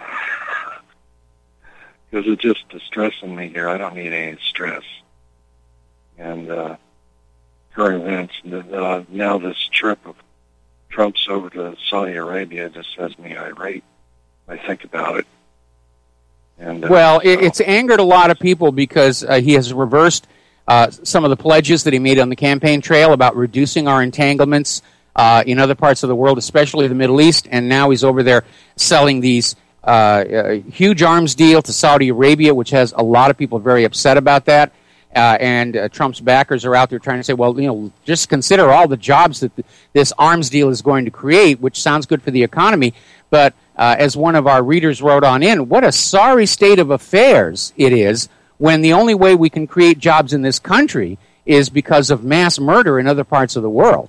it's just distressing me here. I don't need any stress. And, current events, now this trip of Trump's over to Saudi Arabia just has me irate. I think about it. And, well, it's angered a lot of people because he has reversed some of the pledges that he made on the campaign trail about reducing our entanglements in other parts of the world, especially the Middle East, and now he's over there selling these huge arms deal to Saudi Arabia, which has a lot of people very upset about that. And Trump's backers are out there trying to say, well, just consider all the jobs that this arms deal is going to create, which sounds good for the economy. But as one of our readers wrote on in, what a sorry state of affairs it is when the only way we can create jobs in this country is because of mass murder in other parts of the world.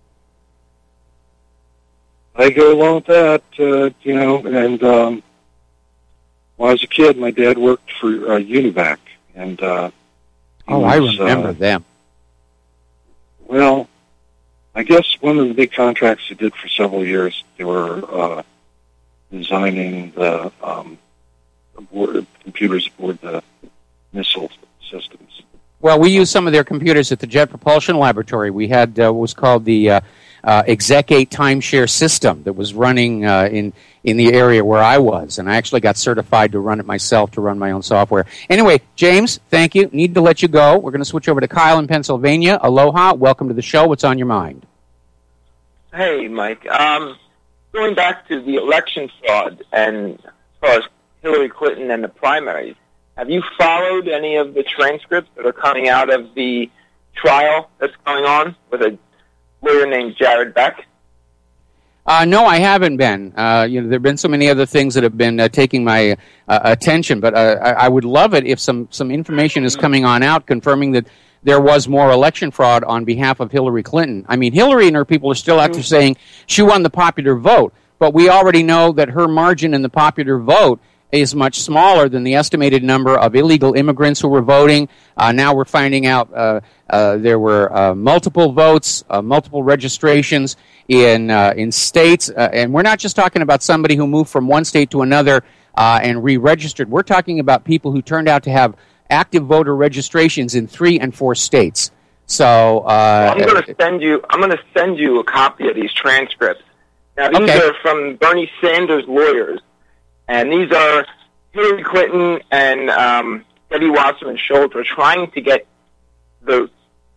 I go along with that, and when I was a kid, my dad worked for Univac, and I remember them. Well, I guess one of the big contracts they did for several years, they were designing the computers aboard the missile systems. Well, we used some of their computers at the Jet Propulsion Laboratory. We had what was called the Exec-8 timeshare system that was running in the area where I was, and I actually got certified to run it myself, to run my own software. Anyway, James, thank you. Need to let you go. We're going to switch over to Kyle in Pennsylvania. Aloha. Welcome to the show. What's on your mind? Hey, Mike. Going back to the election fraud and as far as Hillary Clinton and the primaries, have you followed any of the transcripts that are coming out of the trial that's going on with a lawyer named Jared Beck? No, I haven't been. There have been so many other things that have been taking my attention, but I would love it if some information is coming on out confirming that there was more election fraud on behalf of Hillary Clinton. I mean, Hillary and her people are still out there saying she won the popular vote, but we already know that her margin in the popular vote is much smaller than the estimated number of illegal immigrants who were voting. Now we're finding out there were multiple votes, multiple registrations in states, and we're not just talking about somebody who moved from one state to another and re-registered. We're talking about people who turned out to have active voter registrations in 3 and 4 states. So I'm going to send you a copy of these transcripts. Now these are from Bernie Sanders' lawyers. And these are Hillary Clinton and Debbie Wasserman Schultz are trying to get the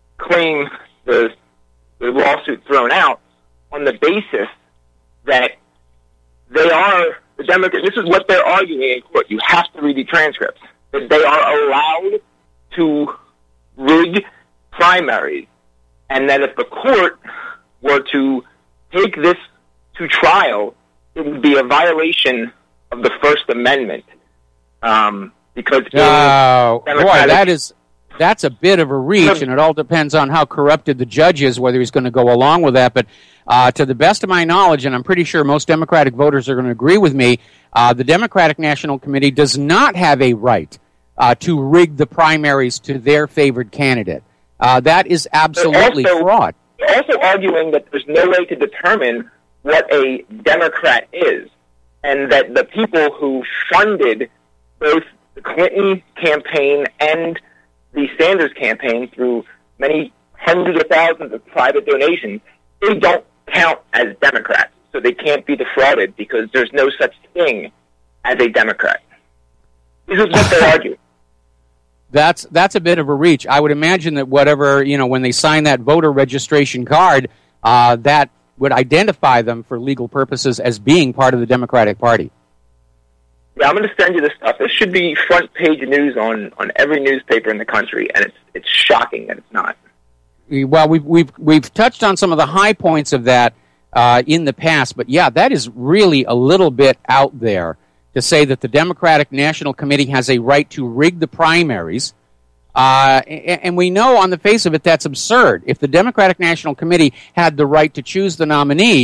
lawsuit thrown out on the basis that they are the Democrats. This is what they're arguing in court. You have to read the transcripts. That they are allowed to rig primaries, and that if the court were to take this to trial, it would be a violation of the First Amendment, because that's a bit of a reach, and it all depends on how corrupted the judge is, whether he's going to go along with that. But to the best of my knowledge, and I'm pretty sure most Democratic voters are going to agree with me, the Democratic National Committee does not have a right to rig the primaries to their favored candidate. That is absolutely fraud. They're also arguing that there's no way to determine what a Democrat is, and that the people who funded both the Clinton campaign and the Sanders campaign through many hundreds of thousands of private donations, they don't count as Democrats. So they can't be defrauded because there's no such thing as a Democrat. This is what they're arguing. That's a bit of a reach. I would imagine that whatever, when they sign that voter registration card, that would identify them for legal purposes as being part of the Democratic Party. Yeah, I'm going to send you this stuff. This should be front page news on every newspaper in the country, and it's shocking that it's not. Well, we've touched on some of the high points of that in the past, but yeah, that is really a little bit out there to say that the Democratic National Committee has a right to rig the primaries. And we know on the face of it that's absurd. If the Democratic National Committee had the right to choose the nominee,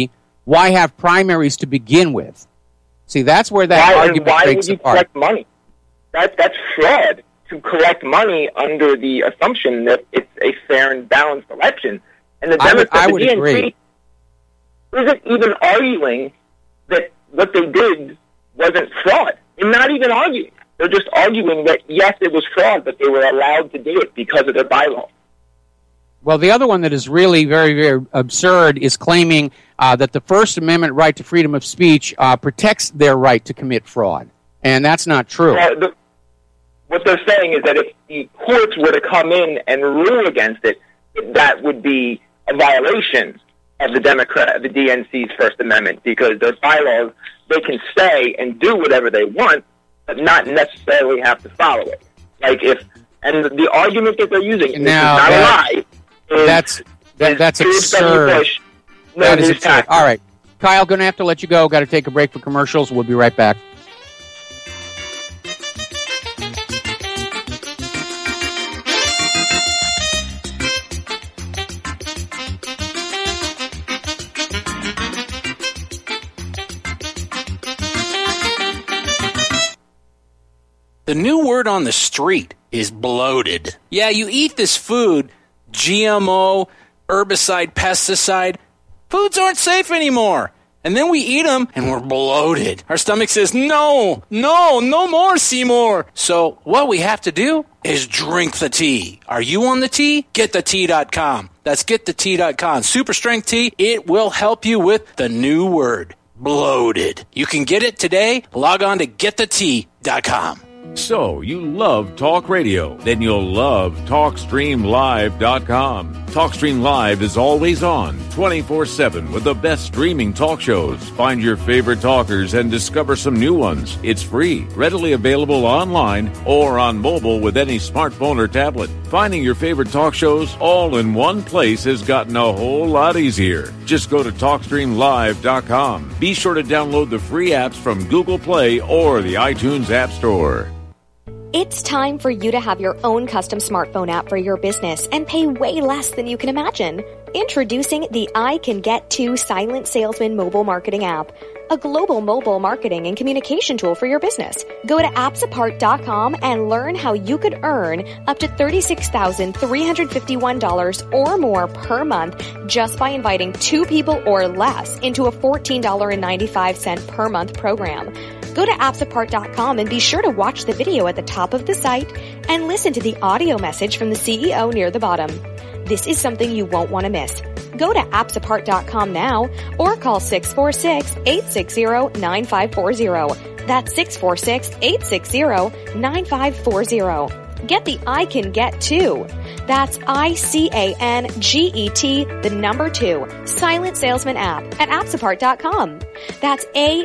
Why have primaries to begin with? See, that's where that argument why breaks would you apart. collect money? That's fraud, to collect money under the assumption that it's a fair and balanced election. And the Democrats, I would the DNC, agree. isn't even arguing that what they did wasn't fraud. They're not even arguing. They're just arguing that, yes, it was fraud, but they were allowed to do it because of their bylaw. Well, the other one that is really very, very absurd is claiming that the First Amendment right to freedom of speech protects their right to commit fraud. And that's not true. What they're saying is that if the courts were to come in and rule against it, that would be a violation of the DNC's First Amendment, because their bylaws, they can say and do whatever they want, but not necessarily have to follow it. And the argument that they're using is not a lie. That's absurd. That is absurd. All right. Kyle, going to have to let you go. Got to take a break for commercials. We'll be right back. The new word on the street is bloated. Yeah, you eat this food, GMO, herbicide, pesticide. Foods aren't safe anymore. And then we eat them and we're bloated. Our stomach says, no more, Seymour. So what we have to do is drink the tea. Are you on the tea? GetTheTea.com. That's GetTheTea.com. Super strength tea. It will help you with the new word, bloated. You can get it today. Log on to GetTheTea.com. So, you love talk radio? Then you'll love TalkStreamLive.com. TalkStream Live is always on, 24/7, with the best streaming talk shows. Find your favorite talkers and discover some new ones. It's free, readily available online or on mobile with any smartphone or tablet. Finding your favorite talk shows all in one place has gotten a whole lot easier. Just go to TalkStreamLive.com. Be sure to download the free apps from Google Play or the iTunes App Store. It's time for you to have your own custom smartphone app for your business and pay way less than you can imagine. Introducing the I Can Get To Silent Salesman mobile marketing app, a global mobile marketing and communication tool for your business. Go to appsapart.com and learn how you could earn up to $36,351 or more per month just by inviting 2 people or less into a $14.95 per month program. Go to appsapart.com and be sure to watch the video at the top of the site and listen to the audio message from the CEO near the bottom. This is something you won't want to miss. Go to appsapart.com now or call 646-860-9540. That's 646-860-9540. Get the I Can Get To. That's ICANGET, the number 2, Silent Salesman app at appsapart.com. That's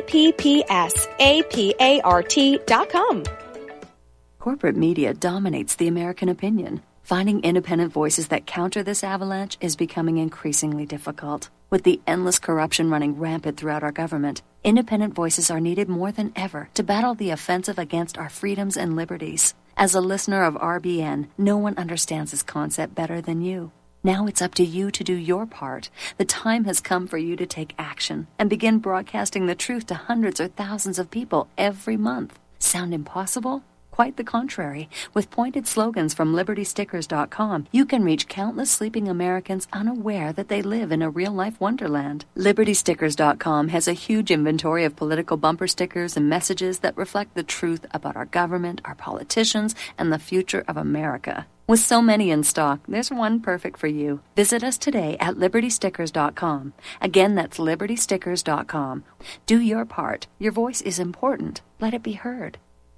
APPSAPART.com. Corporate media dominates the American opinion. Finding independent voices that counter this avalanche is becoming increasingly difficult. With the endless corruption running rampant throughout our government, independent voices are needed more than ever to battle the offensive against our freedoms and liberties. As a listener of RBN, no one understands this concept better than you. Now it's up to you to do your part. The time has come for you to take action and begin broadcasting the truth to hundreds or thousands of people every month. Sound impossible? Quite the contrary. With pointed slogans from LibertyStickers.com, you can reach countless sleeping Americans unaware that they live in a real-life wonderland. LibertyStickers.com has a huge inventory of political bumper stickers and messages that reflect the truth about our government, our politicians, and the future of America. With so many in stock, there's one perfect for you. Visit us today at LibertyStickers.com. Again, that's LibertyStickers.com. Do your part. Your voice is important. Let it be heard.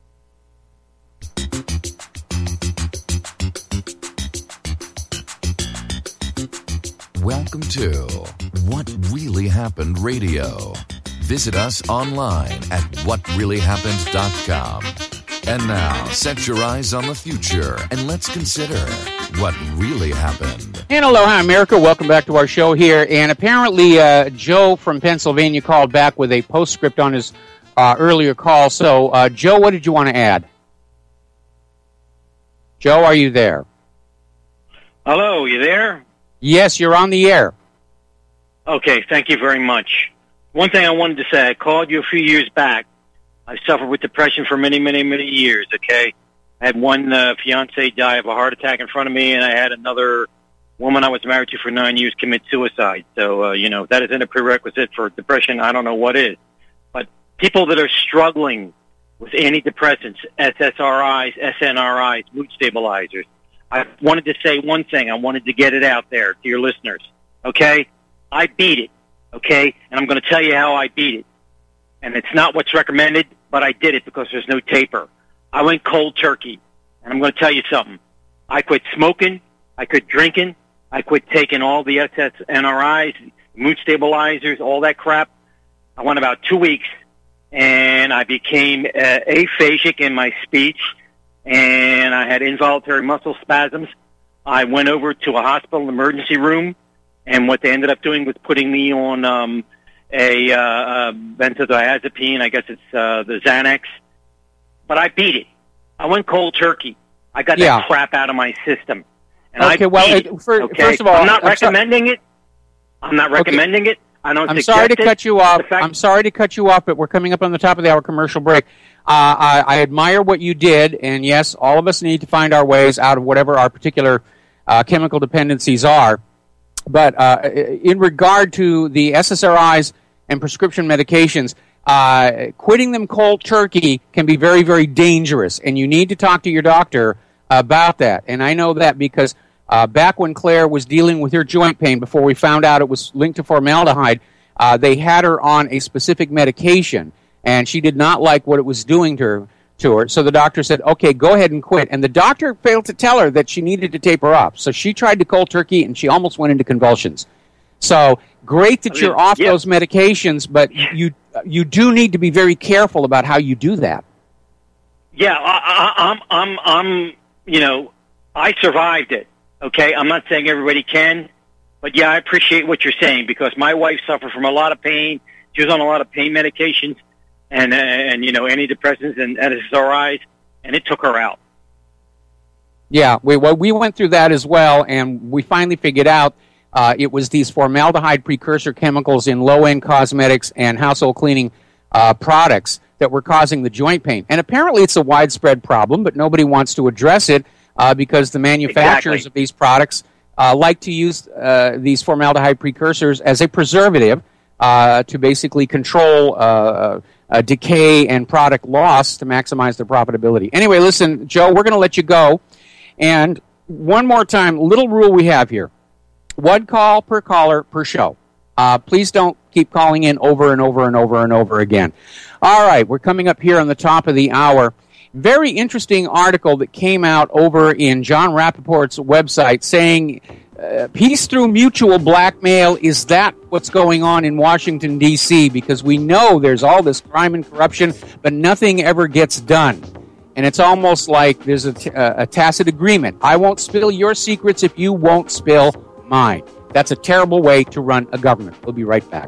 Welcome to What Really Happened Radio. Visit us online at whatreallyhappened.com. And now, set your eyes on the future and let's consider what really happened. And aloha, America. Welcome back to our show here. And apparently, Joe from Pennsylvania called back with a postscript on his earlier call. So, Joe, what did you want to add? Joe, are you there? Hello, you there? Yes, you're on the air. Okay, thank you very much. one thing I wanted to say, I called you a few years back. I suffered with depression for many, many, many years, okay? I had one fiance die of a heart attack in front of me, and I had another woman I was married to for 9 years commit suicide. So, that isn't a prerequisite for depression. I don't know what is. But people that are struggling with antidepressants, SSRIs, SNRIs, mood stabilizers, I wanted to say one thing. I wanted to get it out there to your listeners, okay? I beat it, okay? And I'm going to tell you how I beat it. And it's not what's recommended, but I did it because there's no taper. I went cold turkey, and I'm going to tell you something. I quit smoking. I quit drinking. I quit taking all the SNRIs, mood stabilizers, all that crap. I went about 2 weeks, and I became aphasic in my speech, and I had involuntary muscle spasms. I went over to a hospital emergency room, and what they ended up doing was putting me on a benzodiazepine. I guess it's the Xanax. But I beat it. I went cold turkey. I got that crap out of my system. And first of all, I'm not recommending it. I'm not recommending it. I don't. I'm sorry to cut you off. I'm sorry to cut you off, but we're coming up on the top of the hour commercial break. I admire what you did, and yes, all of us need to find our ways out of whatever our particular chemical dependencies are. But in regard to the SSRIs and prescription medications, quitting them cold turkey can be very, very dangerous, and you need to talk to your doctor about that. And I know that because back when Claire was dealing with her joint pain, before we found out it was linked to formaldehyde, they had her on a specific medication, and she did not like what it was doing to her. So the doctor said, okay, go ahead and quit. And the doctor failed to tell her that she needed to taper off. So she tried to cold turkey, and she almost went into convulsions. So great that you're off those medications, but you do need to be very careful about how you do that. Yeah, I survived it. Okay, I'm not saying everybody can, but yeah, I appreciate what you're saying because my wife suffered from a lot of pain. She was on a lot of pain medications and antidepressants and SSRIs, and it took her out. Yeah, we went through that as well, and we finally figured out it was these formaldehyde precursor chemicals in low-end cosmetics and household cleaning products that were causing the joint pain. And apparently it's a widespread problem, but nobody wants to address it because the manufacturers of these products like to use these formaldehyde precursors as a preservative to basically control decay and product loss to maximize their profitability. Anyway, listen, Joe, we're going to let you go. And one more time, little rule we have here. One call per caller per show. Please don't keep calling in over and over and over and over again. All right, we're coming up here on the top of the hour. Very interesting article that came out over in John Rappaport's website saying peace through mutual blackmail. Is that what's going on in Washington, D.C.? Because we know there's all this crime and corruption, but nothing ever gets done. And it's almost like there's a tacit agreement. I won't spill your secrets if you won't spill mine. That's a terrible way to run a government. We'll be right back.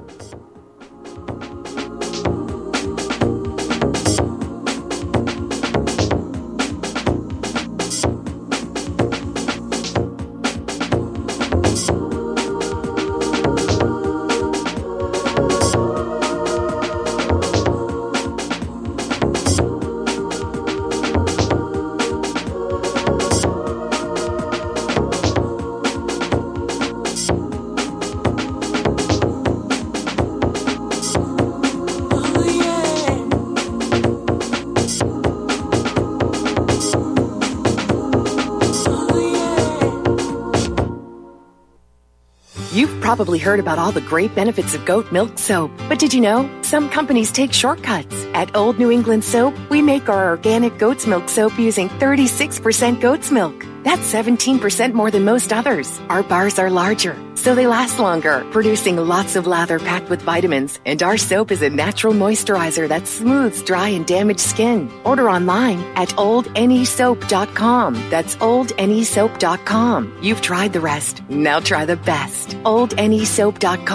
Probably heard about all the great benefits of goat milk soap. But did you know some companies take shortcuts? At Old New England Soap, we make our organic goat's milk soap using 36% goat's milk. That's 17% more than most others. Our bars are larger, so they last longer, producing lots of lather packed with vitamins. And our soap is a natural moisturizer that smooths dry and damaged skin. Order online at oldnesoap.com. That's oldnesoap.com. You've tried the rest. Now try the best.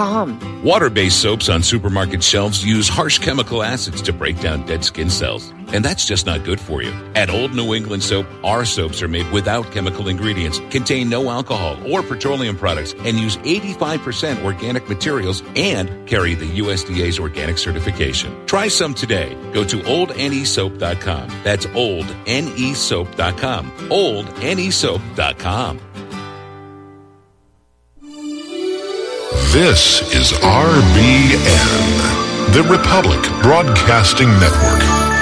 oldnesoap.com. Water-based soaps on supermarket shelves use harsh chemical acids to break down dead skin cells. and that's just not good for you. At Old New England Soap, our soaps are made without chemical ingredients, contain no alcohol or petroleum products, and use 85% organic materials and carry the USDA's organic certification. Try some today. Go to oldnesoap.com. That's oldnesoap.com. oldnesoap.com. This is RBN, the Republic Broadcasting Network.